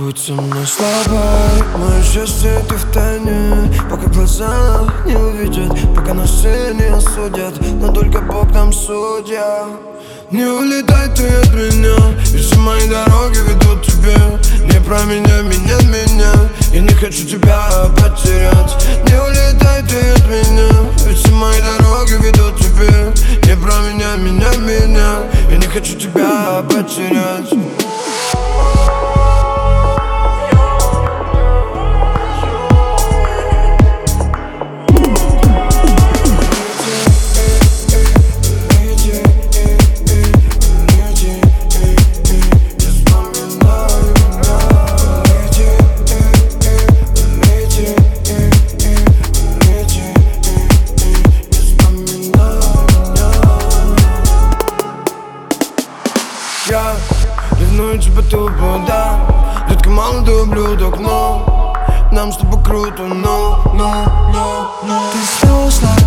Будь со мной слабой, мое счастье ты в тайне. Пока глаза не увидят, пока нас все не осудят, но только Бог нам судья. Не улетай ты от меня, ведь все мои дороги ведут к тебе. Не променяй меня, я не хочу тебя потерять. Не улетай ты от меня, ведь все мои дороги ведут к тебе. Не променяй меня, я не хочу тебя потерять. Я ревную тебя тупо, да. Детка, мало ты ублюдок, но нам с тобой круто, но. Ты снова